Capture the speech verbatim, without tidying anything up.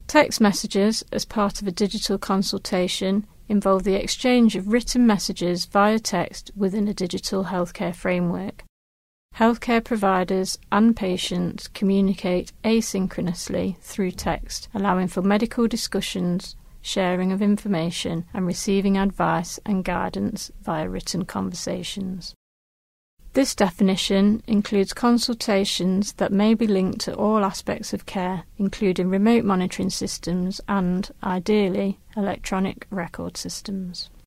Text messages, as part of a digital consultation, involve the exchange of written messages via text within a digital healthcare framework. Healthcare providers and patients communicate asynchronously through text, allowing for medical discussions, sharing of information, and receiving advice and guidance via written conversations. This definition includes consultations that may be linked to all aspects of care, including remote monitoring systems and, ideally, electronic record systems.